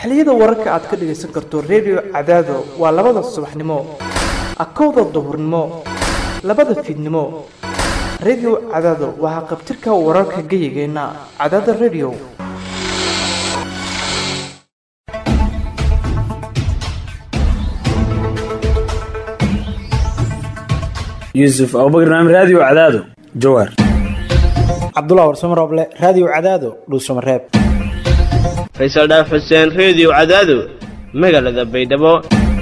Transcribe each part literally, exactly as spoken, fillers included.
xilliyada wararka aad ka dhageysan karto radio Cadaado waa labada subaxnimo akowda duhurnimo labada fiidnimo radio Cadaado waa qabtirka wararka gayigeena Cadaado radio يوسف أبو بكر نعم راديو عدادو جوار عبد الله ورسم روبله راديو عدادو دوسم راب فيصل داف حسين راديو عدادو مقالة بيدبو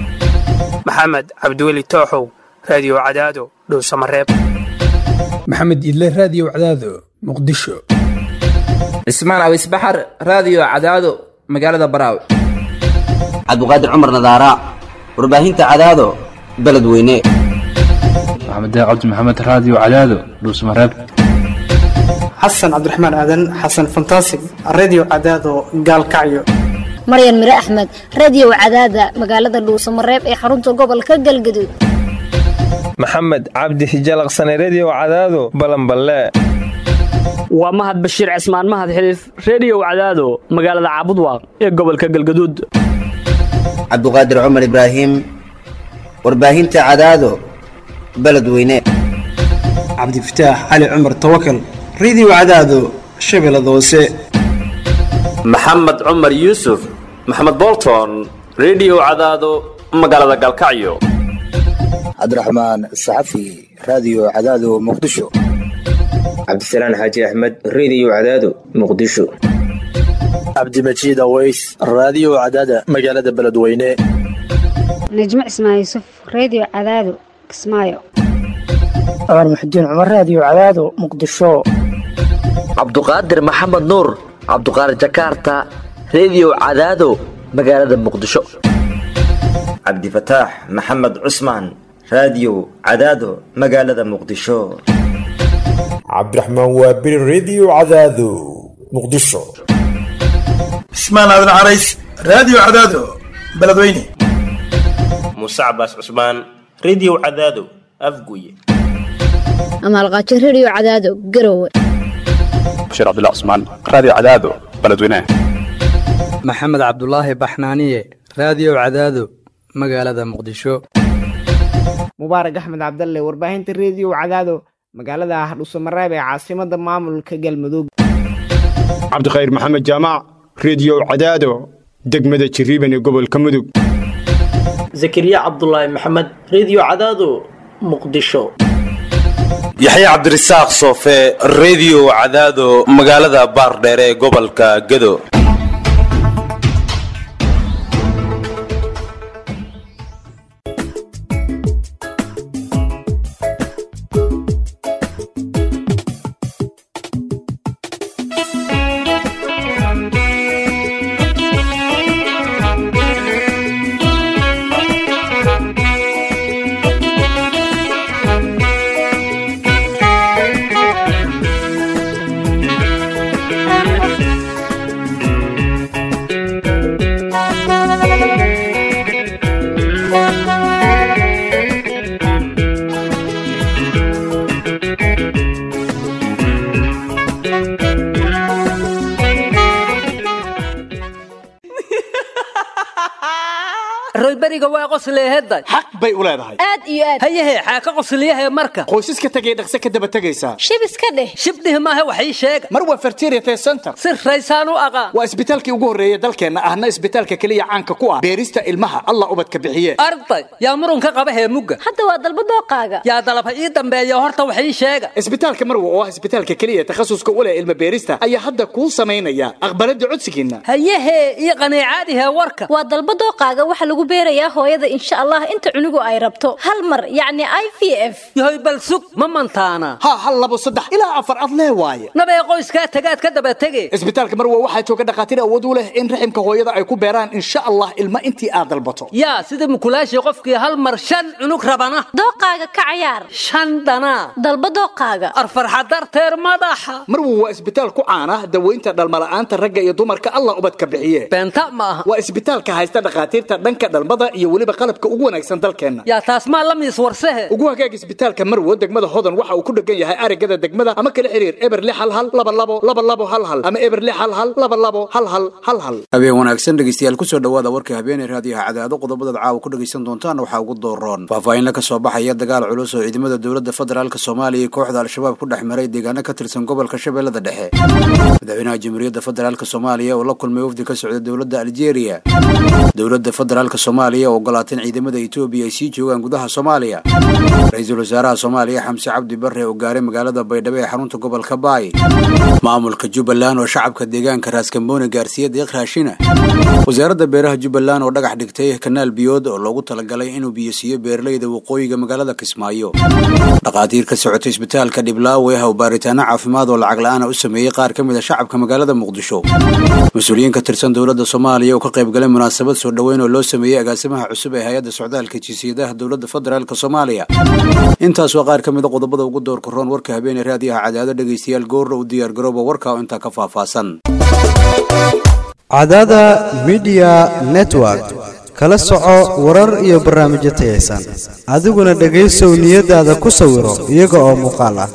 محمد عبدولي توحو راديو عدادو دوسم راب محمد إله راديو عدادو مقدشو اسمان أو اسبحر راديو عدادو مقالة براو عبد القادر عمر نظارة ورباهين عدادو بلد وينيه محمد عبد محمد راديو عدادو دوس مراب حسن عبد الرحمن آدن حسن فانتاسي راديو عدادو قال كعيو مريم مرا أحمد راديو عدادة مقالة دوس مراب اي حرونتو قبل كقل قدود محمد عبد حجال غصاني راديو عدادو بلن بلا ومهد بشير عثمان مهد حليف راديو عدادو مقالة عبدوا اي قبل كقل قدود عبد القادر عمر إبراهيم ورباهين عدادو بلد وينيه عبد الفتاح علي عمر توكل راديو عدادو شبل دوسي محمد عمر يوسف محمد بولتون راديو عدادو مقالة قالكعيو عبد الرحمن الصحفي راديو عدادو مقدشو عبد السلام حاجي أحمد راديو عدادو مقدشو عبد المجيد أويس راديو عدادة مقالة بلد وينيه نجمع اسمها يوسف راديو عدادو اسمايو عمر محدين عمر راديو عدادو مقدشو عبد القادر محمد نور عبد القادر جاكرتا راديو عدادو مقالة مقدشو عبد الفتاح محمد عثمان راديو عدادو مقالة مقدشو عبد الرحمن وابر راديو عدادو مقدشو اسمان هذا العريس راديو عدادو بلدويني موسى عباس عثمان راديو عدادو أفقوي أما الغاتش راديو عدادو قروي بشير عبد الله عثمان راديو عدادو بلدوينه محمد عبد الله بحنانية راديو عدادو مقالة مقدشو مبارك أحمد عبد الله ورباهنة الراديو عدادو مقالة حدوث مرابع عاصمة مامل كجلمدوق عبد الخير محمد جامع راديو عدادو دقمدة شريبني قبل كمدوق زكريا عبد الله محمد راديو عدادو مقدشو يحيى عبد الرزاق صوفي راديو عدادو مقالة بارديري قبل كجدو bariga waa qosleeyahay xaq bay u leedahay aad iyo aad hayahe xaaka qosleeyahay marka qoysaska tagay dhaqso ka daba tagaysaa shib iska dheh shibdih ma aha waxay sheeg mar waa fertility center sir raysaan u aqaan waa isbitaalkii ugu horeeyay dalkeena ahna isbitaalka kaliya caanka ku ah beerista ilmaha Allah ubadka bixiye arday yaa murunka qaba heemuga hadda waa dalba dooqaaga yaa dalab ii dambeeyo horta waxay sheeg isbitaalka marwa oo ah isbitaalka kaliya takhasuska u leh ilma beerista ayaa hadda ku sameynaya aqbalada codsigiina hayahe ii qaniicaadiha warka waa dalba dooqaaga waxa lagu beerayaa hooyada insha Allah inta cunugu ay rabto hal mar yaani I V F yahay bal sug ma mantaana ha hal labo saddex ilaa afar ad lee waaye nabay qoyska tagaad ka daba tagay isbitaalka marwa waxa jooga dhaqaatiir awood u leh in raximka hooyada ay ku beeraan insha Allah ilma intii aad dalbato yaa sida mukulaashi qofkii hal mar shan cunug rabana dooqaaga ka ciyaar shan dana dalba dooqaaga arfarxa darteer madaxa marwa waa isbitaal ku caana daweynta dhalmala'aanta ragga iyo dumarka Allah ubadka bixiye beenta ma aha waa isbitaalka haysta dhaqaatiirta dhanka dhalmada iyo weliba qalabka ugu wanaagsan dalkeenna. yaa taas ma la miis warsahe. ugu hagaag isbitaalka Marwo degmada Hodan waxa uu ku dhagan yahay arigada degmada ama kala xiriir eber lix hal hal laba labo laba labo hal hal ama eber lix hal hal laba labo hal hal hal hal. habeen wanaagsan dhageystayaal ku soo dhawaada warka habeenay raadiyaha Cadaado qodobada caawa ku dhageysan doontaan waxa ugu dooran faahfaahin ka soo baxaya dagaal culus oo ciidamada dawladda federaalka Soomaaliya kooxda al-shabaab ku dhaxmaray deegaano ka tirsan gobolka Shabeellada Dhexe. madaxweynaha Jamhuuriyadda Federaalka Soomaaliya oo la kulmay wafdi ka socda dawladda Algeria. dawladda federaalka Soomaaliya oo ogolaatay ciidamada Itoobiya ay sii joogaan gudaha Soomaaliya. ra'iisul wasaaraha Soomaaliya Xamse Cabdi Barre oo gaaray magaalada Baydhabo ee xarunta gobolka Baay. maamulka Jubbaland oo shacabka deegaanka Raaskambooni gaarsiiyay deeq raashina. wasaaradda beeraha Jubbaland oo dhagax dhigtay kanaal biyood oo loogu talagalay inuu biyo siiyo beeraleyda waqooyiga magaalada Kismaayo. dhaqaatiir ka socotay isbitaalka Dhiblaawe oo baaritaano caafimaad oo lacag la'aan u sameeyay qaar ka mid ah shacabka magaalada Muqdisho. mas'uuliyiin ka tirsan dawladda Soomaaliya oo ka qayb galay munaasabad soo dhaweyn oo loo sameeyay agaasimaha cusub ee hay'adda socdaalka jinsiyadaha dawladda federaalka Soomaaliya. intaas waa qaar ka mid ah qodobada ugu doorka roon warka habeenay raadiyaha Cadaado dhageystayaal goor u diyaar garooba warka oo inta ka faahfaahsan. Cadaada Media Network kala soco warar iyo barnaamijyo tayeysan adiguna dhageysow niyadaada ku sawiro iyaga oo muuqaal ah.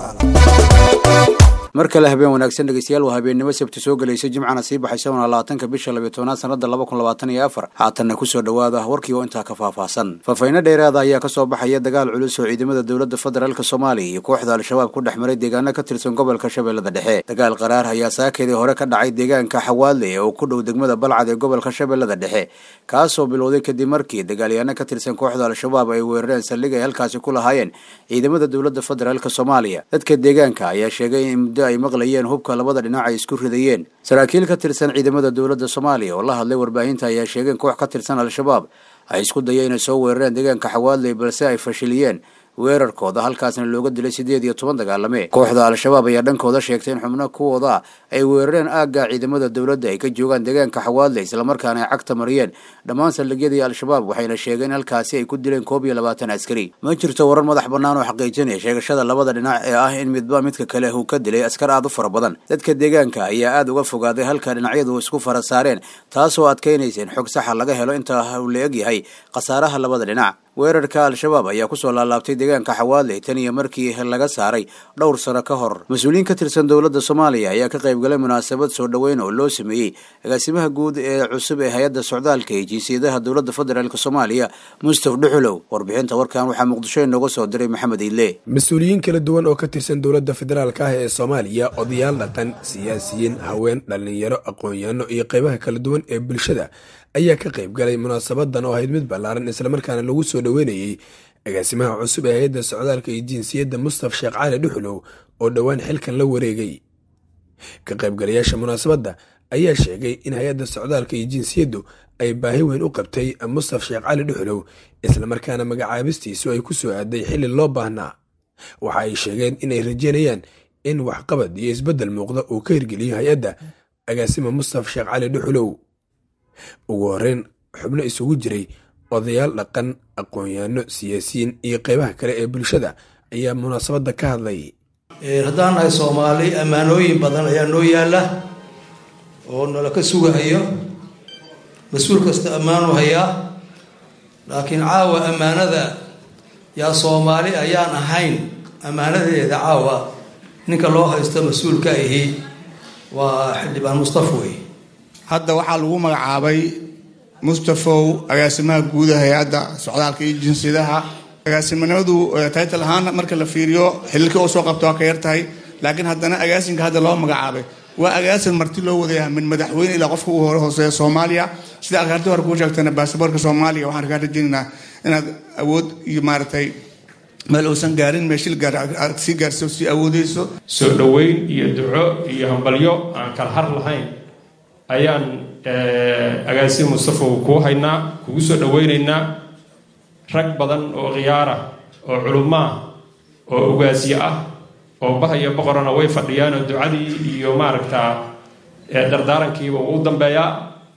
markale habeen wanaagsan dhageystayaal waa habeenimo sabti soo galaysa jimcana sii baxaysa labaatanka bisha laba iyo tobnaad sanada laba kun labaatan iyo afar haatanna ku soo dhawaada warkii oo inta ka faahfaahsan. faahfaahin dheeraad ah ayaa ka soo baxaya dagaal culus oo ciidamada dawladda federaalka Soomaaliya iyo kooxda al-shabaab ku dhaxmaray deegaano ka tirsan gobolka Shabeellada Dhexe. dagaal qaraar ayaa saakeedii hore ka dhacay deegaanka Xawaadle oo ku dhow degmada Balcad ee gobolka Shabeellada Dhexe kaas oo bilowday kadib markii dagaalyahanno ka tirsan kooxda al-shabaab ay weerareen saldhig ay halkaasi ku lahaayeen ciidamada dawladda federaalka Soomaaliya. dadka deegaanka ayaa sheegay in ay maqlayeen hubka labada dhinac ay isku ridayeen. saraakiil ka tirsan ciidamada dawladda Soomaaliya oo la hadlay warbaahinta ayaa sheegay koox ka tirsan al-shabaab ay isku dayeen inay soo weerareen deegaanka Xawaadle balse ay fashiliyeen weerarkooda halkaasna looga dilay sideed iyo toban dagaalame. kooxda al-shabaab ayaa dhankooda sheegtay in xubno kuwooda ay weerareen aagga ciidamada dawladda ay ka joogaan deegaanka Xawaadle isla markaana ay cagta mariyeen dhammaan saldhigyadii al-shabaab waxayna sheegeen halkaasi ay ku dileen koob iyo labaatan askari. ma jirto warar madax bannaan oo xaqiijinaya sheegashada labada dhinac ee ah in midba midka kale uu ka dilay askar aad u fara badan. dadka deegaanka ayaa aad uga fogaaday halka dhinacyadu isku fara saareen taasoo adkeynaysa in xog sax ah laga helo inta uu la eg yahay khasaaraha labada dhinac. weerarka al-shabaab ayaa ku soo laalaabtay deegaanka Xawaadle tan iyo markii laga saaray dhowr sano ka hor. mas'uuliyiin ka tirsan dawladda Soomaaliya ayaa ka qayb galay munaasabad soo dhaweyn oo loo sameeyay agaasimaha guud ee cusub ee hay'adda socdaalka ee jinsiyadaha dawladda federaalka Soomaaliya Mustafa Dhuxulow. warbixinta warkan waxaa Muqdisho inooga soo diray Maxamed Ile. mas'uuliyiin kala duwan oo ka tirsan dawladda federaalka ah ee Soomaaliya odayaal dhaqan siyaasiyiin haween dhalinyaro aqoon-yahano iyo qaybaha kala duwan ee bulshada ayaa ka qayb galay munaasabadan oo ahayd mid ballaaran isla markaana lagu soo dhaweynayay agaasimaha cusub ee hay'adda socdaalka iyo jinsiyadda Mustafa Sheekh Cali Dhuxulow oo dhawaan xilkan la wareegay. ka qaybgalayaasha munaasabadda ayaa sheegay in hay'adda socdaalka iyo jinsiyaddu ay baahi weyn u qabtay Mustafa Sheekh Cali Dhuxulow isla markaana magacaabistiisu ay ku soo aaday xilli loo baahnaa. waxa ay sheegeen inay rajeynayaan in waxqabad iyo isbeddel muuqda uu ka hirgeliyo hay'adda agaasima Mustafa Sheekh Cali Dhuxulow. ugu horreyn xubno isugu jiray odayaal dhaqan aqoon-yahano siyaasiyiin iyo qaybaha kale ee bulshada ayaa munaasabadda ka hadlay. haddaan nahay Soomaali ammaanooyin badan ayaa noo yaala oo nala ka sugahayo mas-uul kasta ammaanu hayaa laakiin caawa ammaanada yaa Soomaali ayaan ahayn ammaanadeeda caawa ninka loo haysto mas-uulka ahi waa xildhibaan Mustafa wey. hadda waxaa lagu magacaabay Mustafow agaasimaha guud ee hay'adda socdaalka iyo jinsiyadaha. agaasimnimadu title ahaan marka la fiiriyo xilka uu soo qabto waa ka yar tahay laakiin haddana agaasinka hadda loo magacaabay waa agaasin marti loo wadayaa min madaxweyne ilaa qofka uu hore hooseeya Soomaaliya. sida arkaantii hore ku sheegtana baasaboorka Soomaaliya waxaan ka rajaynaynaa inaad awood iyo maartay meel uusan gaarin meeshil gaar si gaarso si awoodeyso. soo dhaweyn iyo duco iyo hambalyo aan kala har lahayn ayaan agaasimo Mustafa ku haynaa kugu soo dhaweynaynaa. rag badan oo khiyaara oo culumma oo ugaasiye ah oo bahaya boqorana way fadhiyaan oo ducadii iyo maaragta dardaarankiiba uu dambeeyaa.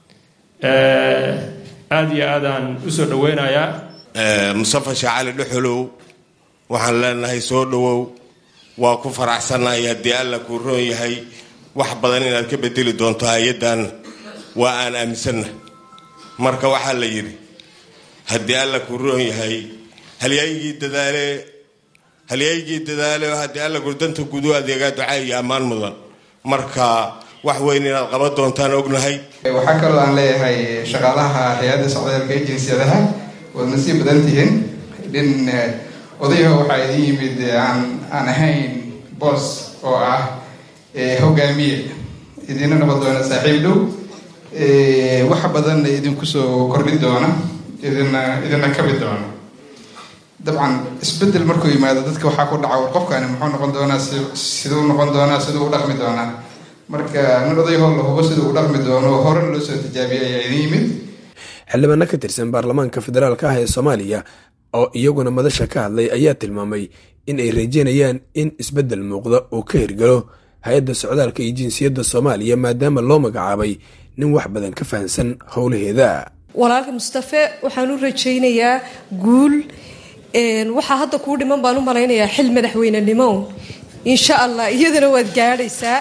aad iyo aadaan u soo dhaweynayaa Mustafa Sheekh Cali Dhuxulow. waxaan leenahay soo dhawow waa ku faraxsanahay haddii alla kuu roon yahay wax badan inaad ka bedeli doonto hay'addan waa aan aaminsanna. marka waxaa la yidhi haddii alla ku roon yahay halyaygii dadaale halyaygii dadaale haddii alla gurdanta gudu adeegaa ducaa iyo ammaan mudan marka wax weyn inaad qaban doontaan ognahay. waxaa kaloo aan leeyahay shaqaalaha hay-adda socdaalka ee jinsiyadaha waad nasiib badan tihiin dhin odayaho waxaa idin yimid aan aan ahayn boos oo ah hogaamiye idina noqon doona saaxiib dhow wax badanna idinku soo kordhin doona idina idina kabi doona. dabcan isbedel markuu yimaado dadka waxaa ku dhaca war qofkani muxuu noqon doonaa siduu noqon doonaa siduu u dhaqmi doonaa marka nin odayaho la hubo siduu u dhaqmi doono horena loo soo tijaabiyay ayaa idin yimid. xildhibaano ka tirsan baarlamaanka federaalka ah ee soomaaliya oo iyaguna madasha ka hadlay ayaa tilmaamay in ay rajeynayaan in isbeddel muuqda uu ka hirgalo hay-adda socdaalka iyo jinsiyadda soomaaliya maadaama loo magacaabay nin wax badan ka fahansan howlaheeda. walaalka mustafe waxaan u rajaynayaa guul waxaa hadda kuu dhiman baan u malaynayaa xil madaxweynenimo insha allah iyadana waad gaadhaysaa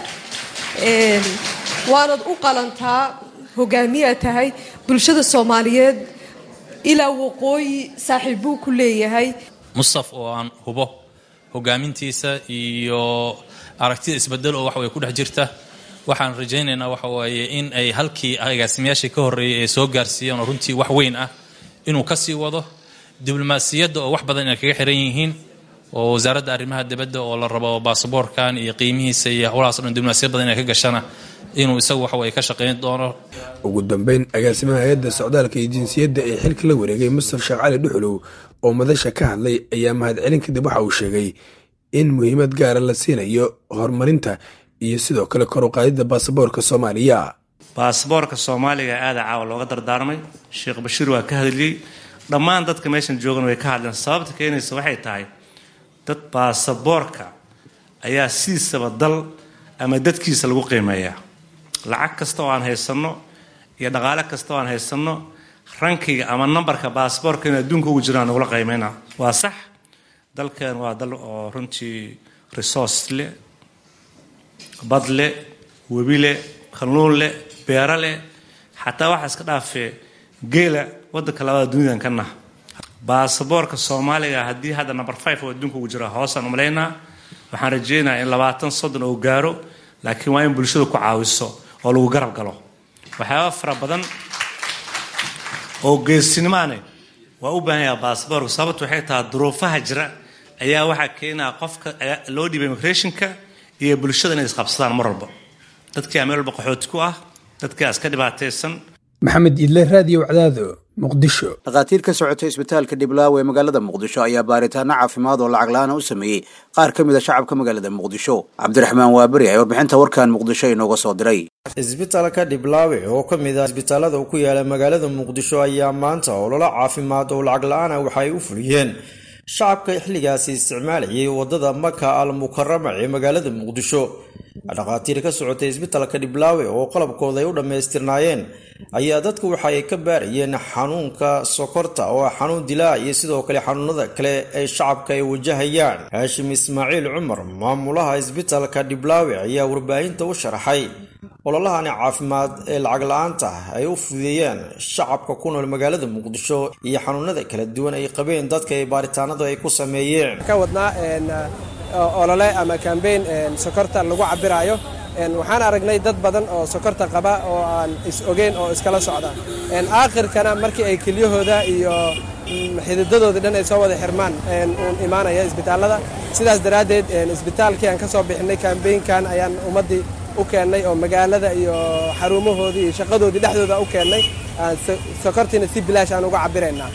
waanad u qalantaa hogaamiyaa tahay bulshada soomaaliyeed ilaa waqooyi saaxiib buu ku leeyahay. mustaf oo aan hubo hogaamintiisa iyo aragtida isbedel oo waxaway ku dhex jirta waxaan rajaynaynaa waxa waaye in ay halkii agaasimayaashii ka horreeyay ay soo gaarsiiyeen oo runtii wax weyn ah inuu ka sii wado diblomaasiyadda oo wax badan inay kaga xiran yihiin oo wasaaradda arrimaha dibadda oo la rabo baasaboorkan iyo qiimihiisa iyo howlahaas dhan diblomaasiyad badan inay ka gashana inuu isagu waxa way ka shaqayn doono. ugu dambeyn agaasimaha hay-adda socdaalka iyo jinsiyadda ee xilka la wareegay Mustafa Sheekh Cali Dhuxulow oo madasha ka hadlay ayaa mahadcelin kadib waxa uu sheegay in muhiimad gaara la siinayo horumarinta iyo sidoo kale kor u qaadidda baasaboorka Soomaaliya. baasaboorka Soomaaliga aada caawa looga dardaarmay Sheekh Bashiir waa ka hadlay dhammaan dadka meeshan joogan way ka hadleen sababta keenaysa waxay tahay dad baasaboorka ayaa siisaba dal ama dadkiisa lagu qiimeeyaa lacag kasta oo aan haysanno iyo dhaqaale kasta oo aan haysanno rankiga ama nambarka baasaboorka in adduunka ugu jiraan nagula qiimeynaa waa sax dalkan waa dal oo runtii resource leh bad leh webi leh kalluun leh beero leh xataa waxaa iska dhaafee geela waddanka labada dunidan ka nah baasaboorka Soomaaliga haddii hadda number five oo adduunka ugu jira hoosaan u malaynaa waxaan rajaynayaa in labaatan soddon oo gaaro laakiin waa in bulshada ku caawiso oo lagu garab galo waxyaaba fara badan oo geesinimaane waa u baahan yahay baasaboorka sababtu waxay tahay duruufaha jira ayaa waxaa keenaa qofka loo dhibay immigrationka iyo bulshada inay isqabsadaan mar walba dadkii meel walba qaxooti ku ah dadkii iska dhibaataysan. maxamed idle raadiyo cadaado muqdisho. dhakhaatiir ka socotay isbitaalka Dhiblaawe ee magaalada Muqdisho ayaa baaritaano caafimaad oo lacag la'aan u sameeyay qaar ka mid ah shacabka magaalada Muqdisho. Cabdiraxmaan Waabari ayaa warbixinta warkan Muqdisho inooga soo diray. isbitaalka Dhiblaawe oo ka mid ah isbitaalada ku yaala magaalada Muqdisho ayaa maanta olole caafimaad oo lacag la'aan ah waxay u fuliyeen shacabka xilligaasi isticmaalayay wadada Maka al-Mukarrama ee magaalada Muqdisho. dhakhaatiir ka socotay isbitaalka Dhiblaawe oo qalabkooda ay u dhameystirnaayeen ayaa dadku waxay ka baarayeen xanuunka sokorta oo xanuun dilaa iyo sidoo kale xanuunada kale ay shacabka ay wajahayaan. Haashim Ismaaciil Cumar maamulaha isbitaalka Dhiblaawe ayaa warbaahinta u sharaxay ololahani caafimaad ee lacag la'aanta ay u fudeeyeen shacabka ku nool magaalada Muqdisho iyo xanuunada kala duwan ay qabeen dadka ay baaritaanada ay ku sameeyeen. ka wadnaa olole ama campaign sokorta lagu cabirayo waxaan aragnay dad badan oo sokorta qaba oo aan is ogeyn oo iskala socda aakhirkana markii ay keliyahooda iyo xididadooda dhan ay soo wada xirmaan uun imaanaya isbitaalada sidaas daraadeed isbitaalkii aan ka soo bixinay campaignkan ayaan ummadii u keennay oo magaalada iyo xarumahoodii iyo shaqadoodii dhexdooda u keennay sokortiina si bilaash aan uga cabiraynaa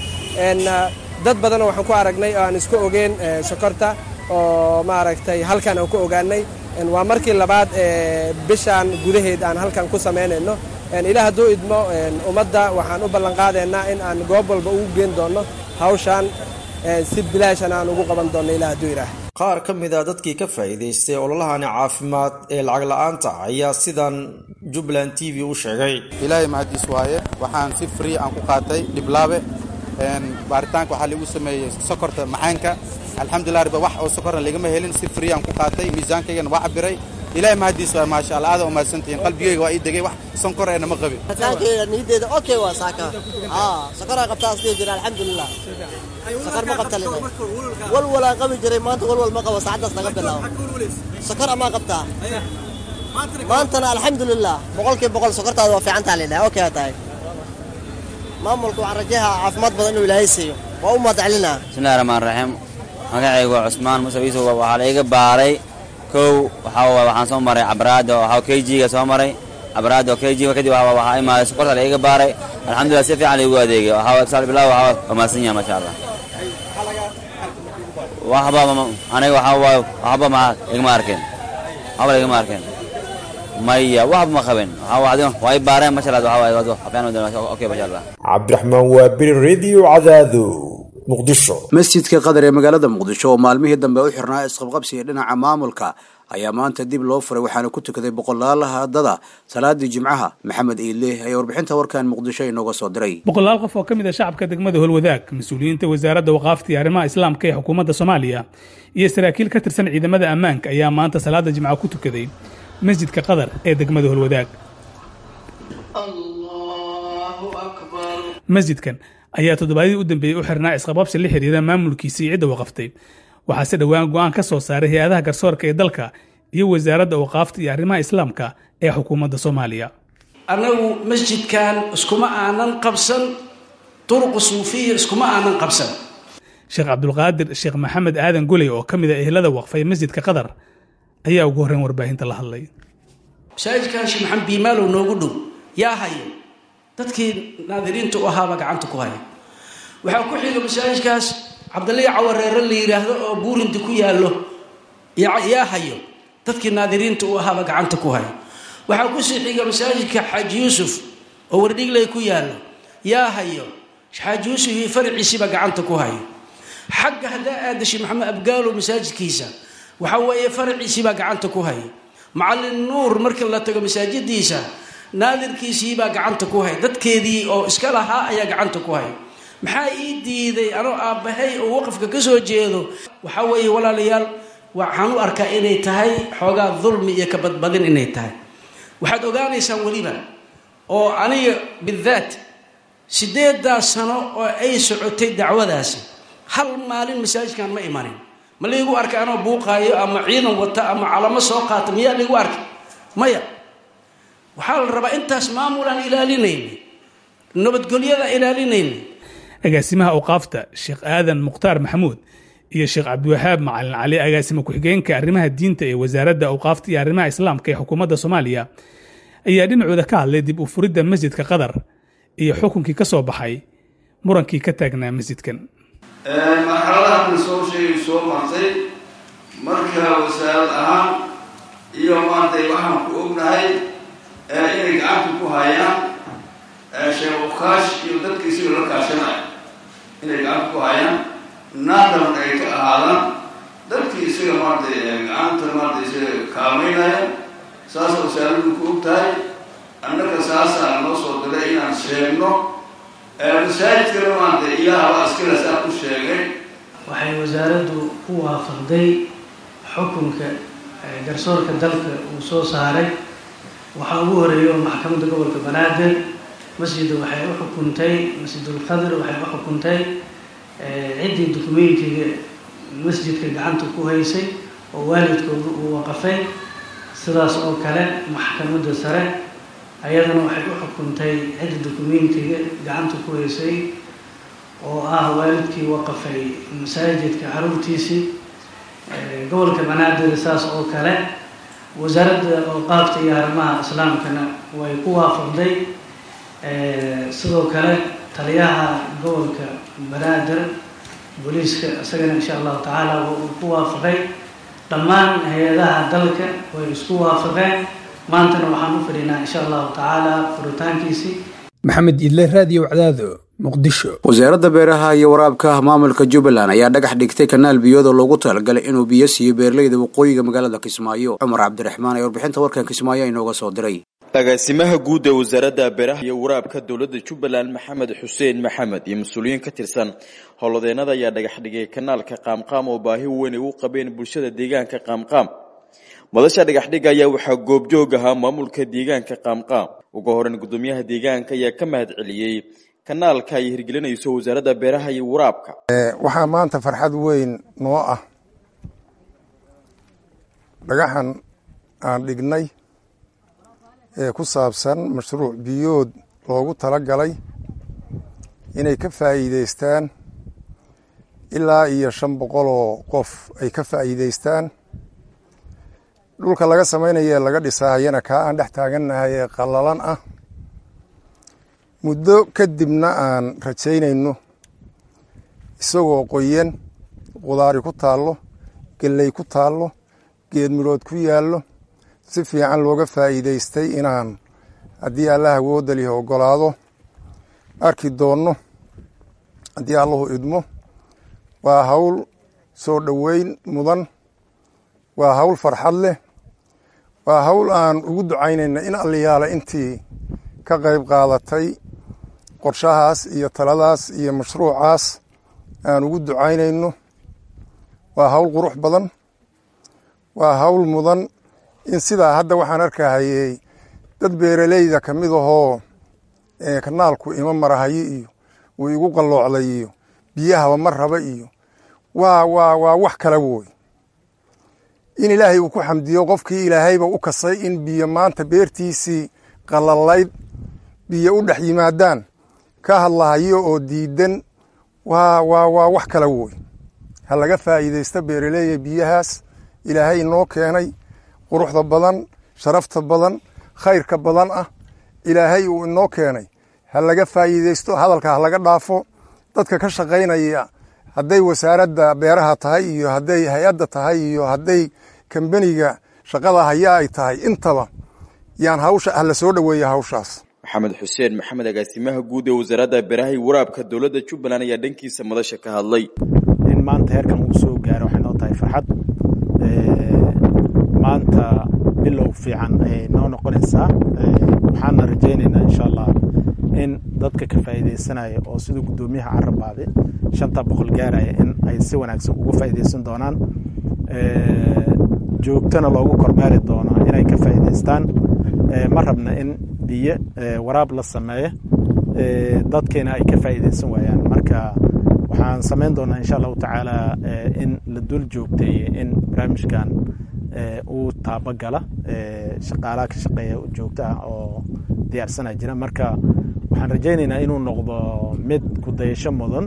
dad badan waxaan ku aragnay oo aan isku ogeyn sokorta oo maaragtay halkan aan ku ogaanay waa markii labaad ee bishaan gudaheed aan halkan ku sameynayno ilaa hadduu idmo ummadda waxaan u ballan qaadaynaa in aan goob walba ugu geen doono hawshaan si bilaashan aan ugu qaban doono ilaa hadduu yidhaah. qaar ka mid ah dadkii ka faa'iidaystay ololahani caafimaad ee lacag la'aanta ayaa sidan Jubbaland T V u sheegay. ilaahay mahadiis waaye waxaan si free aan ku qaatay Dhiblaawe baaritaanka waxaa lagu sameeyay sokorta maxaanka alxamdulilah rabbi wax oo sokorna lagama helin si free aan ku qaatay miisaankaygana waa cabiray ilaahay mahadiis waa maasha Allah aad u mahadsantiin qalbigayga waa ii degay wax sonkor ee ma qabin taageera niideeda okay waa saaka ah sakara qabtaa sidii jira alxamdulillah sakar ma qabtaa leedahay wal wala qabi jiray maanta wal wal ma qabo saacadaas laga bilaabo sakar ama qabtaa maantana alxamdulillah boqolkiiba boqol sakartaada waa fiican tahay leedahay okay tahay maamulku waxaan rajaha caafimaad badan inuu ilaahay siiyo waa u mahadcelinaa bismillaahi rahmaani rahiim magacaygu waa Cusmaan Muuse Wiiso waxaa la iga baaray kow waxa waxaan soo maray abraado waxa kg-ga soo maray abraado kg-ga kadib waxa waxa imaaday sokorta la iga baaray alxamdulillah si fiican igu adeegay waxa sal bilaa waxa ma sinyaa ma sha Allah waxba aniga waxa waxba ma igma arkeen waxba igma arkeen maya waxba ma qaben waxa way baareen ma sha Allah waxa waxa fiican okay ma sha Allah Cabdiraxmaan waa bir radio cadaado muqdisho masjidka qadar ee magaalada muqdisho oo maalmihii dambe u xirnaa isqabqabsiga dhinaca maamulka ayaa maanta dib loo furay waxaana ku tukaday boqolaalaha dada salaadii jimcaha maxamed iile ayaa warbixinta warkan muqdisho inooga soo diray boqolaal qof oo kamid ah shacabka degmada Holwadaag mas'uuliyiinta wasaaradda waqaafta iyo arrimaha islaamka ee xukuumadda Soomaaliya iyo saraakiil ka tirsan ciidamada ammaanka ayaa maanta salaada jimcaha ku tukaday masjidka qadar ee degmada Holwadaag Allahu akbar masjidkan ayaa toddobaadii u dambeeyay u xirnaa isqabqabsi la xiriira maamulkiisa iyo cidda waqaftay waxaa si dhawaan go'aan ka soo saaray hay'adaha garsoorka ee dalka iyo wasaaradda waqaafta iyo arrimaha islaamka ee xukuumadda Soomaaliya anagu masjidkan iskuma aanan qabsan turuq suufiya iskuma aanan qabsan Sheekh Abdulqaadir Sheekh Maxamed Aadan Guley oo kamid ah ehelada waqfay masjidka Qadar ayaa ugu horreyn warbaahinta la hadlay masaajidkan Sheekh Maxamed Biimaal oo noogu dhow yaa hayo dadkii naadiriinta u ahaaba gacanta ku haya waxaa ku xiga masaajidkaas Cabdullaahi Cawareere la yiraahdo oo buurinta ku yaalo yaa hayo dadkii naadiriinta u ahaaba gacanta ku haya waxaa ku sii xiga masaajidka Xaaji Yuusuf oo Wardhigley ku yaalo yaa hayo Xaaji Yuusuf iyo farciisiba gacanta ku haya xagga hadaa aadashi Maxamed Abgaalo masaajidkiisa waxa weeye farciisiba gacanta ku haya macallin nuur markii la tago masaajidiisa naadirkiisii baa gacanta ku hay dadkeedii oo iska lahaa ayaa gacanta ku hay maxaa ii diiday anoo aabahay oo waqafka ka soo jeedo waxa weeye walaalayaal waxaan u arkaa inay tahay xoogaa dulmi iyo ka badbadin inay tahay waxaad ogaanaysaan waliba oo aniga bidaat sideedaa sano oo ay socotay dacwadaasi hal maalin masaajidkan ma imanin ma liigu arka anoo buuqaayo ama ciidan wata ama calamo soo qaata miyaa liigu arka maya waxaa la rabaa intaas maamulaan ilaalinayna nabadgelyada ilaalinayna agaasimaha awqaafta Sheekh Aadan Muqtaar Maxamuud iyo Sheekh Cabdiwahaab Macalin Cali agaasima ku-xigeenka arrimaha diinta ee wasaaradda awqaafta iyo arrimaha islaamka ee xukuumadda Soomaaliya ayaa dhinacooda ka hadlay dib u furidda masjidka Qadar iyo xukunkii ka soo baxay murankii ka taagnaa masjidkan marxaladahan soo sheegay soo martay marka wasaarad ahaan iyo maantay waxaan ku ognahay inay gacanta ku hayaan sheekh Ukaash iyo dadkiisa la kaashanay inay gacanta ku hayaan naadam ay ka ahaadaan dadkiisa maantay gacanta maantay kaameynaya saas wasaaraddu ku ogtahay annaka saasa noo soo diray inaan sheegno masaajidka maantay ilaaha waa iskala saa ku sheegay waxay wasaaraddu ku waafaqday xukunka garsoorka dalka uu soo saaray waxaa ugu horeeyo maxkamadda gobolka Banaadir masjidda waxay u xukuntay masjidul Qadar waxay u xukuntay ciddii dukumentiga masjidka gacanta ku haysay oo waalidkoodu uu waqafay sidaas oo kale maxkamadda sare ayadana waxay u xukuntay ciddii dukumentiga gacanta ku haysay oo ah waalidkii waqafay masaajidka carruurtiisii gobolka Banaadir saas oo kale wasaaradda awqaafta iyo arrimaha islaamkana way ku waafaqday sidoo kale taliyaha gobolka Banaadir booliiska isagana insha Allah taala wuu ku waafaqay dhammaan hay'adaha dalka way isku waafaqeen maantana waxaan u fadhinaa insha Allah taala furitaankiisi maxamed idle raadiyo cadaado muqdisho wasaaradda beeraha iyo waraabka maamulka Jubbaland ayaa dhagax dhigtay kanaal biyood oo loogu talagalay inuu biyo siiyo beeraleyda waqooyiga magaalada Kismaayo Cumar Cabdiraxmaan ayaa warbixinta warkan Kismaayo inooga soo diray agaasimaha guud ee wasaaradda beeraha iyo waraabka dawladda Jubbaland Maxamed Xuseen Maxamed iyo mas'uuliyiin ka tirsan howlwadeenada ayaa dhagax dhigay kanaalka qaamqaam oo baahi weyn u qabeen bulshada deegaanka qaamqaam madasha dhagaxdhiga ayaa waxaa goobjoog ahaa maamulka deegaanka qaamqaam ugu horeyn gudoomiyaha deegaanka ayaa ka mahad celiyey kanaalka ay hirgelinayso wasaaradda beeraha iyo waraabka. waxaa maanta farxad weyn noo ah dhagaxan aan dhignay ee ku saabsan mashruuc biyood loogu talagalay inay ka faa'iidaystaan ilaa iyo shan boqol oo qof ay ka faa'iidaystaan. dhulka laga samaynayo laga dhisaayana kaa aan dhex taagannahay ee qallalan ah muddo kadibna aan rajaynayno isagoo qoyan qudaari ku taallo gelley ku taallo geed midhood ku yaallo si fiican looga faa'iidaystay inaan haddii allah awoodda lihi oggolaado arki doonno haddii allahu idmo. waa hawl soo dhoweyn mudan, waa hawl farxad leh, waa hawl aan ugu ducaynayna in alliyaala intii ka qayb qaadatay qorshahaas iyo taladaas iyo mashruucaas aan ugu ducaynayno. waa hawl qurux badan, waa hawl mudan in sidaa hadda waxaan arkahayey dad beeraleyda ka mid ahoo kanaalku ima marahayo iyo wuu igu qalloocday iyo biyahaba ma raba iyo waa waa waa wax kala woy. in ilaahay uu ku xamdiyo qofkii ilaahayba u kasay in biyo maanta beertiisii qallalayd biyo u dhex yimaadaan ka hadlahayo oo diidan waa waa waa wax kala woy. ha laga faa'iidaysta beeraleeya biyahaas ilaahay inoo keenay quruxda badan sharafta badan khayrka badan ah ilaahay uu inoo keenay ha laga faa'iidaysto. hadalka ha laga dhaafo. dadka ka shaqaynaya hadday wasaaradda beeraha tahay iyo hadday hay-adda tahay iyo hadday kambaniga shaqada hayaa ay tahay intaba yaan hawsha ah la soo dhoweeya hawshaas. maxamed xuseen maxamed agaasimaha guud ee wasaaradda beeraha iyo waraabka dowladda Jubbaland ayaa dhankiisa madasha ka hadlay. in maanta heerkan uu soo gaaro waxay noo tahay farxad. maanta bilow fiican ay noo noqonaysaa. waxaan rajaynaynaa insha Allah in dadka ka faa'iideysanaya oo sida gudoomiyaha carabaaday shanta boqol gaaraya in ay si wanaagsan uga faa'iideysan doonaan. joogtana loogu kormeeri doono inay ka faa'iideystaan. ma rabna in biyo waraab la sameeyo dadkeena ay ka faa'iideysan waayaan. marka waxaan samayn doonaa insha Allah tacaala in la dul joogteeyo in barnaamijkan uu taabagala shaqaalaha ka shaqeeya joogto ah oo diyaarsanaa jira. marka waxaan rajaynaynaa inuu noqdo mid ku dayasho mudan.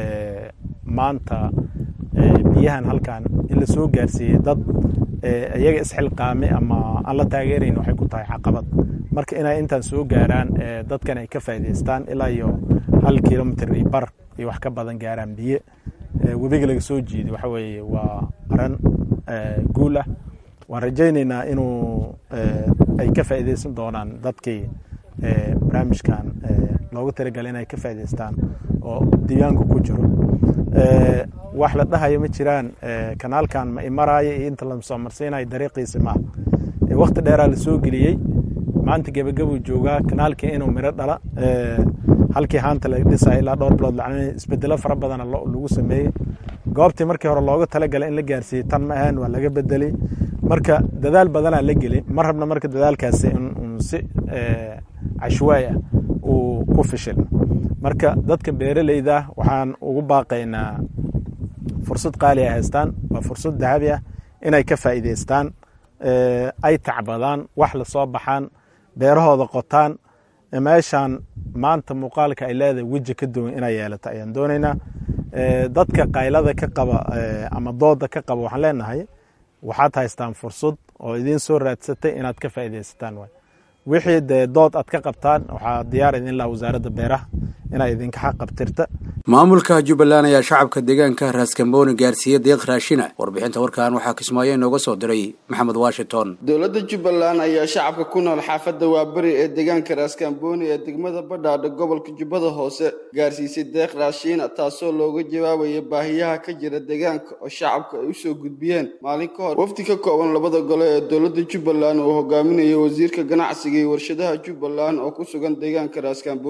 maanta biyahan halkan in la soo gaarsiiyey dad iyaga isxilqaame ama aan la taageerayn waxay ku tahay caqabad. marka inay intaan soo gaaraan dadkan ay ka faa'iidaystaan ilaa iyo hal kilomitir iyo bar iyo wax ka badan gaaraan biyo webiga laga soo jiiday waxa weeye waa aran guul ah. waan rajaynaynaa inuu ay ka faa'iidaysan doonaan dadkii barnaamijkan loogu talagalay inay ka faa'iidaystaan oo diiwaanka ku jiro. wax la dhahayo ma jiraan kanaalkan ma imaraayo iyo inta la soo marsiinayo dariiqiisa ma waqti dheeraa la soo geliyey. maanta gabagabuu joogaa kanaalkii inuu miro dhala. halkii haanta laga dhisay ilaa dhowr bilood lacnay isbedelo fara badan lagu sameeyey. goobtii markii hore looga talagalay in la gaarsiiyey tan ma ahaan waa laga bedelay. marka dadaal badanaa la geli. ma rabna marka dadaalkaasi in si cashwaay ah uu ku fishil. marka dadka beeraleyda waxaan ugu baaqaynaa fursad qaali ah haystaan. waa fursad dahabi ah inay ka faa'iidaystaan. ay tacbadaan wax la soo baxaan beerahooda qotaan. meeshaan maanta muuqaalka ay leedahay weji ka duwan inay yeelato ayaan doonaynaa. dadka qaylada ka qaba ama dooda ka qaba waxaan leenahay waxaad haystaan fursad oo idiin soo raadsatay inaad ka faa'iidaysataan. waay wixii dee dood aad ka qabtaan waxaa diyaar idin laha wasaaradda beeraha inay idinka xaq qabtirta. maamulka Jubbaland ayaa shacabka deegaanka Raaskambooni gaarsiiyay deeq raashina. warbixinta warkaan waxaa Kismaayo inooga soo diray Maxamed Washington. dowladda Jubbaland ayaa shacabka ku nool xaafadda Waabari ee deegaanka Raaskambooni ee degmada Badhaadhe gobolka Jubbada Hoose gaarsiisay deeq raashina taasoo looga jawaabayo baahiyaha ka jira deegaanka oo shacabka ay u soo gudbiyeen maalin ka hor. wafdi ka kooban labada gole ee dowladda Jubbaland oo hogaaminayo wasiirka ganacsiga iyo warshadaha Jubbaland oo ku sugan deegaanka Raaskambooni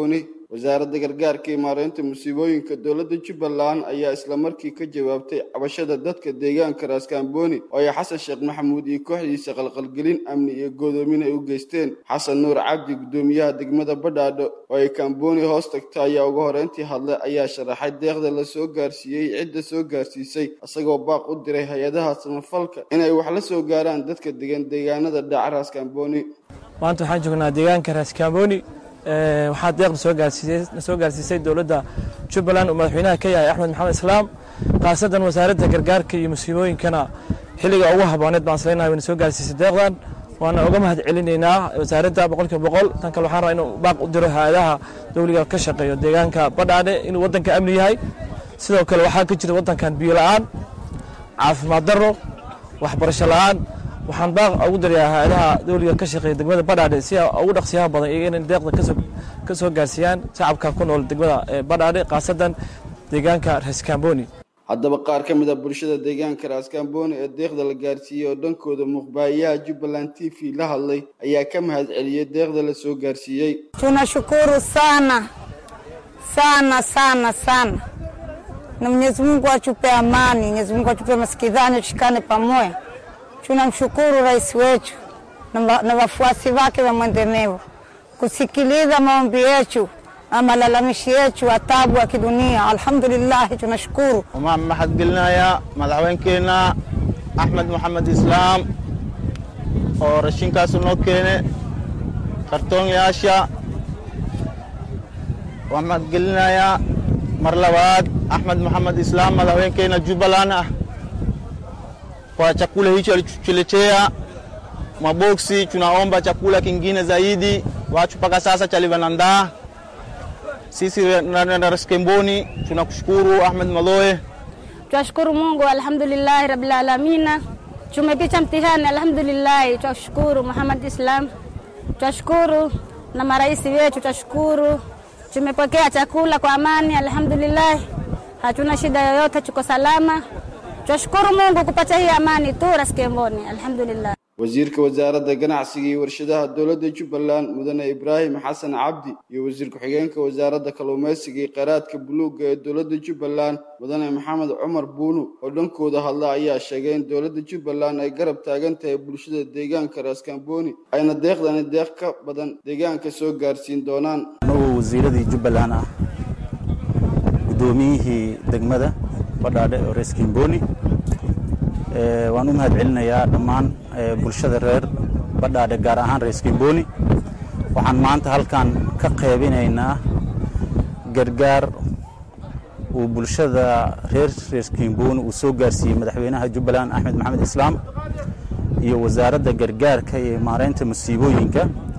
wasaaradda gargaarka iyo maareynta musiibooyinka dowladda Jubbaland ayaa isla markii ka jawaabtay cabashada dadka deegaanka Raaskambooni oo ay Xasan Sheekh Maxamuud iyo kooxdiisa qalqalgelin amni iyo godoomin ay u geysteen. Xasan Nuur Cabdi gudoomiyaha degmada Badhaadhe oo ay Kambooni hoos tagtay ayaa ugu horeyntii hadlay ayaa sharaxay deeqda la soo gaarsiiyay cidda soo gaarsiisay asagoo baaq u diray hay'adaha samafalka inay wax la soo gaaraan dadka degan deegaanada dhaca Raaskambooni. maanta waxaan joognaa deegaanka Raaskambooni ee waxa deeqda soo gaarsiisay soo gaarsiisay dawladda Jubbaland oo madaxweynaha ka yahay Axmed Maxamed Islaam qaasadan wasaaradda gargaarka iyo musiibooyinkana xilliga ugu habooneed baan salaynahay in soo gaarsiisay deeqdan waana uga mahad celinaynaa wasaaradda boqolkiiba boqol tan kale waxaan rabaa inuu baaq u diro hay'adaha dawliga ka shaqeeya deegaanka Badhaadhe inuu wadanka amni yahay sidoo kale waxa ka jira wadankan biyo la'aan caafimaad darro waxbarasho la'aan waxaan baaq ugu dirayaa hay'adaha dawliga ka shaqeeya degmada Badhaadhe si ay ugu dhaqsiyaha badan in deeqda ka soo ka soo gaarsiiyaan shacabka ku nool degmada Badhaadhe qaasadan deegaanka Raaskambooni. haddaba qaar ka mid ah bulshada deegaanka Raaskambooni ee deeqda la gaarsiiyay oo dhankooda muqbaayaha Jubbaland T V la hadlay ayaa ka mahad celiyay deeqda la soo gaarsiiyay. Tunashukuru sana sana sana sana na Mwenyezi Mungu atupe amani, Mwenyezi Mungu atupe masikizano, tushikane pamoja. Tunamshukuru rais wetu na wafuasi wake wa mwendemevu kusikiliza maombi yetu na malalamishi yetu wa taabu wa kidunia. Alhamdulillah tunashukuru. Umma mahad gelinaya madaxweynaha Axmed Maxamed Islaam oo rashinkaas noo keenay kartoon yaasha wa mahad gelinaya mar labaad Axmed Maxamed Islaam madaxweynaha Jubbaland ah kwa chakula hicho alichotuletea maboksi. Tunaomba chakula kingine zaidi, watu mpaka sasa chalivanandaa. Sisi na Raaskambooni tunakushukuru Ahmed Maloe. Tunashukuru Mungu, alhamdulillah rabbil alamin. Tumepita mtihani alhamdulillah, tunashukuru Muhammad Islam. Tunashukuru na marais wetu, tunashukuru tumepokea chakula kwa amani alhamdulillah. Hatuna shida yoyote, tuko salama. Tunashukuru Mungu kupata hii amani tu Raaskambooni alhamdulillah. wasiirka wasaaradda ganacsiga iyo warshadaha dowladda Jubbaland Mudane Ibraahim Xasan Cabdi iyo wasiir ku-xigeenka wasaaradda kalluumaysiga iyo kheyraadka buluugga ee dowladda Jubbaland Mudane Maxamed Cumar Buunu oo dhankooda hadla ayaa sheegay in dowladda Jubbaland ay garab taagan tahay bulshada deegaanka Raaskambooni ayna deeqdan deeq ka badan deegaanka soo gaarsiin doonaan. anuu wasiiradii Jubbaland ah gudoomiyihii degmada Badhaadhe oo Raaskambooni ee waan u mahad celinayaa dhammaan bulshada reer Badhaadhe gaar ahaan Raaskambooni. waxaan maanta halkan ka qaybinaynaa gargaar uu bulshada reer Raaskambooni uu soo gaarsiiyay madaxweynaha Jubbaland Axmed Maxamed Islaam iyo wasaaradda gargaarka iyo maareynta musiibooyinka.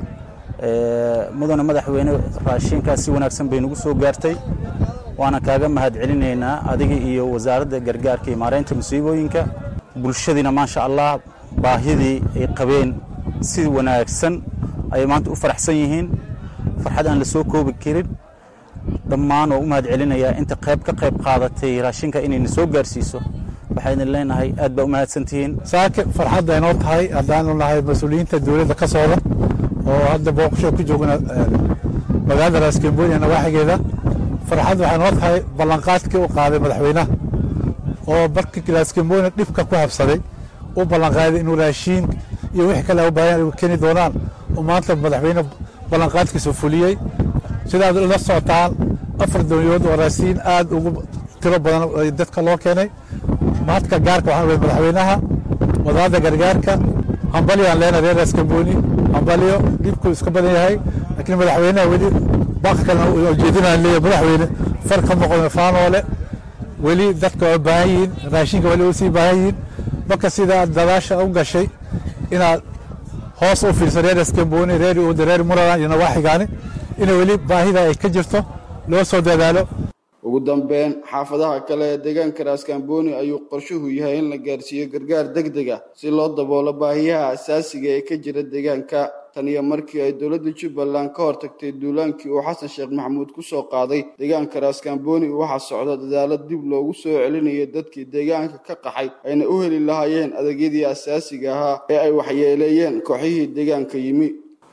ee mudane madaxweyne raashinkaas si wanaagsan bay nagu soo gaartay, waana kaaga mahad celinaynaa adiga iyo wasaaradda gargaarka iyo maareynta musiibooyinka. bulshadina ma sha Allah baahidii ay qabeen si wanaagsan ay maanta u faraxsan yihiin, farxad aan la soo koobi karin. dhammaan oo u mahad celinayaa inta qayb ka qayb qaadatay raashinka inay soo gaarsiiso. waxayna leenahay aad baa u mahadsantihiin. saaka farxad ay noo tahay hadaan nahay mas'uuliyiinta dawladda ka socda oo hadda booqasho ku joogna magaalada Raaskambooni ee nawaaxigeeda. farxad waxay noo tahay ballanqaadkii uu qaaday madaxweynaha oo barkii Raaskambooni dhibka ku habsaday oo ballanqaaday inuu raashin iyo wixii kale u baahan ay keeni doonaan oo maanta madaxweyne ballanqaadkiisa fuliyay. sidaa la socotaan afar dooniyood oo raashin aad ugu tiro badan ay dadka loo keenay. maadka gaarka waxaan weey madaxweynaha wadaadda gargaarka hambaliyo aan leenahay reer Raaskambooni hambaliyo dhibku iska badan yahay, laakiin madaxweynaha weli baaq kale oo jeedinaan leeyahay madaxweyne farka noqon faanoole weli dadka oo baahan yihiin raashinka weli oo sii baahan yihiin. marka sida dadaasha u gashay inaad hoos u fiirsan reer Raaskambooni reer oo reer Muraan iyo nawaaxigaani in weli baahida ay ka jirto loo soo dadaalo. ugu dambeyn xaafadaha kale ee deegaanka Raaskambooni ayuu qorshuhu yahay in la gaarsiiyo gargaar degdeg ah si loo daboolo baahiyaha asaasiga ee ka jira deegaanka. tan iyo markii ay dowladda Jubbaland ka hortagtay duulaankii uu Xasan Sheekh Maxamuud ku soo qaaday deegaanka Raaskambooni waxa socda dadaalo dib loogu soo celinayo dadkii deegaanka ka qaxay ayna u heli lahaayeen adeegyadii asaasiga ahaa ee ay waxyeeleeyeen kooxihii deegaanka yimi.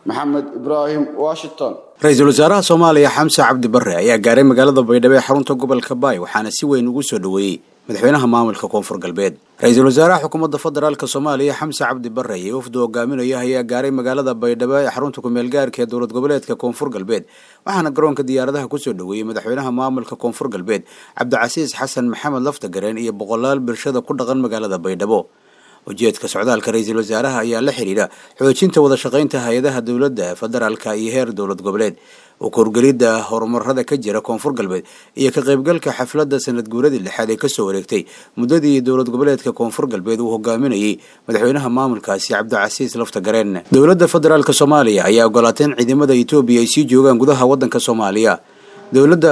maxamed ibraahim washington. ra-iisul wasaaraha Soomaaliya Xamse Cabdi Barre ayaa gaaray magaalada Baydhabo ee xarunta gobolka Baay waxaana si weyn ugu soo dhaweeyay madaxweynaha maamulka Koonfur Galbeed. ra-iisul wasaaraha xukuumadda federaalka Soomaaliya Xamse Cabdi Barre iyo wafdu hogaaminaya ayaa gaaray magaalada Baydhabo ee xarunta ku meel gaarka ee dowlad goboleedka Koonfur Galbeed waxaana garoonka diyaaradaha ku soo dhaweeyay madaxweynaha maamulka Koonfur Galbeed Cabdicasiis Xasan Maxamed Laftagareen iyo boqolaal bulshada ku dhaqan magaalada Baydhabo. ujeedka socdaalka ra-iisul wasaaraha ayaa la xiriira xoojinta wada shaqaynta hay'adaha dowladda federaalka iyo heer dowlad goboleed oo korgalida horumarada ka jira Koonfur Galbeed iyo ka qaybgalka xafladda sanad guuradii lixaad ee ka soo wareegtay muddadii dowlad goboleedka Koonfur Galbeed uu hogaaminayay madaxweynaha maamulkaasi Cabdicasiis Laftagareen. dowladda federaalka Soomaaliya ayaa ogolaatay in ciidamada Itoobiya ay sii joogaan gudaha waddanka Soomaaliya. dowladda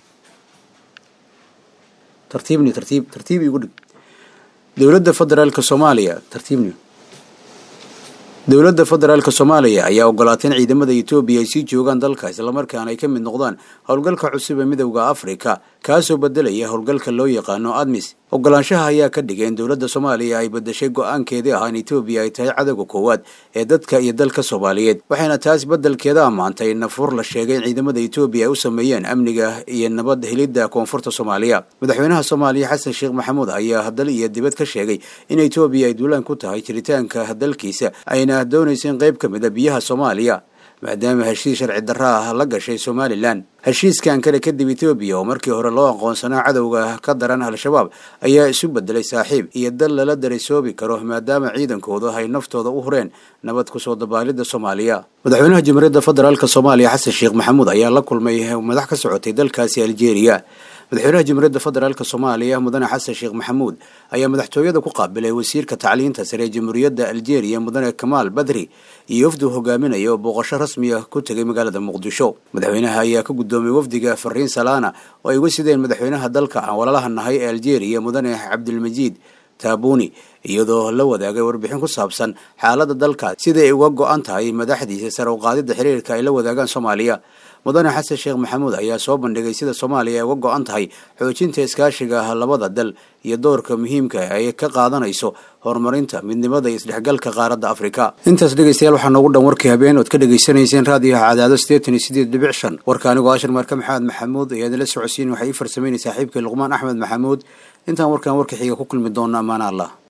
tartiibni tartiib tartiib igu dhig dowladda federaalka Soomaaliya tartiibni dowladda federaalka Soomaaliya ayaa ogolaatay in ciidamada Itoobiya ay sii joogaan dalka isla markaana ay ka mid noqdaan howlgalka cusub ee midowga Afrika kaasoo bedelaya howlgalka loo yaqaano ADMIS. ogolaanshaha ayaa ka dhigay in dowladda Soomaaliya ay bedeshay go'aankeedii ahaa in Itoobiya ay tahay cadawga koowaad ee dadka iyo dalka Soomaaliyeed waxayna taas bedelkeeda amaantay in nafur la sheegay in ciidamada Itoobiya ay u sameeyeen amniga iyo nabad helidda koonfurta Soomaaliya. madaxweynaha Soomaaliya Xasan Sheekh Maxamuud ayaa hadal iyo dibad ka sheegay in Itoobiya ay duulaan ku tahay jiritaanka dalkiisa ayna doonayso in qayb ka mid ah biyaha Soomaaliya maadaama heshiis sharci darro ah la gashay Somaliland. heshiiskan kale kadib Itoobiya oo markii hore loo aqoonsanaa cadawga ka daran Al-Shabaab ayaa isu bedelay saaxiib iyo dal lala dareesoobi karo maadaama ciidankoodu ay naftooda u hureen nabad ku soo dabaalida Soomaaliya. madaxweynaha Jamhuuriyadda Federaalka Soomaaliya Xasan Sheekh Maxamuud ayaa la kulmay madax ka socotay dalkaasi Algeria. madaxweynaha Jamhuuriyadda Federaalka Soomaaliya mudane Xasan Sheekh Maxamuud ayaa madaxtooyada ku qaabilay wasiirka tacliinta sare ee Jamhuuriyadda Algeria mudane Kamal Badri iyo wafdu hogaaminaya oo booqasho rasmi ah ku tagay magaalada Muqdisho. madaxweynaha ayaa ka guddoomay wafdiga fariin salaana oo ay uga sideen madaxweynaha dalka aan walaalaha nahay ee Algeria mudane Cabdilmajiid Taabuni iyadoo la wadaagay warbixin ku saabsan xaaladda dalka sida ay uga go'an tahay madaxdiisa sare u qaadida xiriirka ay la wadaagaan Soomaaliya. mudane Xasan Sheekh Maxamuud ayaa soo bandhigay sida Soomaaliya ay uga go'an tahay xoojinta iskaashiga labada dal iyo doorka muhiimka ah ay ka qaadanayso horumarinta midnimada iyo isdhexgalka qaaradda Afrika. intaas dhageystayaal waxaan ugu dhan warkii habeen oo ka dhageysanayseen raadiyaha Cadaado sideetan iyo sideed dhibic shan. warka anigoo Ashar Marka Maxamed Maxamuud iyo idin la socodsiin waxay farsameynaysaa saaxiibkay Luqmaan Axmed Maxamuud. intaan warkan warka xiga ku kulmi doona amaana Allah.